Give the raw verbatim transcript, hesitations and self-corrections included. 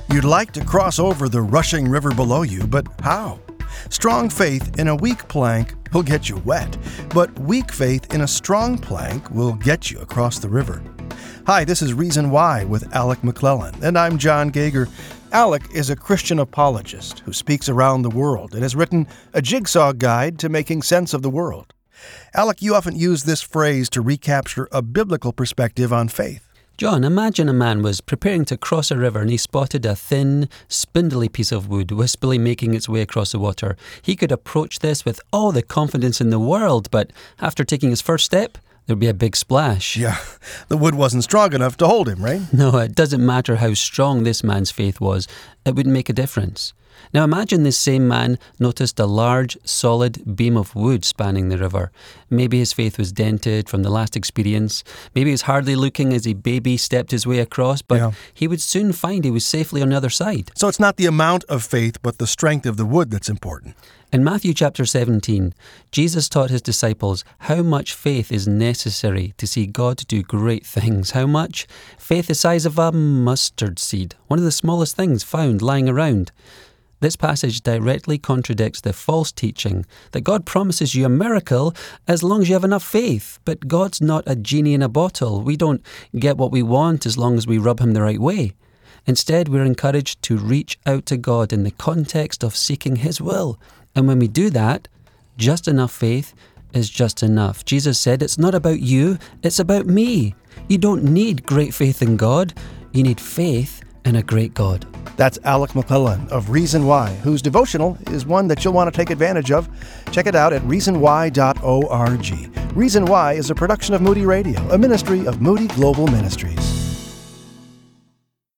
You'd like to cross over the rushing river below you, but how? Strong faith in a weak plank will get you wet, but weak faith in a strong plank will get you across the river. Hi, this is Reason Why with Alec McClellan, and I'm John Gager. Alec is a Christian apologist who speaks around the world and has written a jigsaw guide to making sense of the world. Alec, you often use this phrase to recapture a biblical perspective on faith. John, imagine a man was preparing to cross a river and he spotted a thin, spindly piece of wood wispily making its way across the water. He could approach this with all the confidence in the world, but after taking his first step, there'd be a big splash. Yeah, the wood wasn't strong enough to hold him, right? No, it doesn't matter how strong this man's faith was. It wouldn't make a difference. Now imagine this same man noticed a large, solid beam of wood spanning the river. Maybe his faith was dented from the last experience. Maybe he was hardly looking as he baby stepped his way across, but yeah. He would soon find he was safely on the other side. So it's not the amount of faith, but the strength of the wood that's important. In Matthew chapter seventeen, Jesus taught his disciples how much faith is necessary to see God do great things. How much? Faith the size of a mustard seed, one of the smallest things found lying around. This passage directly contradicts the false teaching that God promises you a miracle as long as you have enough faith. But God's not a genie in a bottle. We don't get what we want as long as we rub him the right way. Instead, we're encouraged to reach out to God in the context of seeking his will. And when we do that, just enough faith is just enough. Jesus said, it's not about you, it's about me. You don't need great faith in God. You need faith in a great God. That's Alec McClellan of Reason Why, whose devotional is one that you'll want to take advantage of. Check it out at reason why dot org. Reason Why is a production of Moody Radio, a ministry of Moody Global Ministries.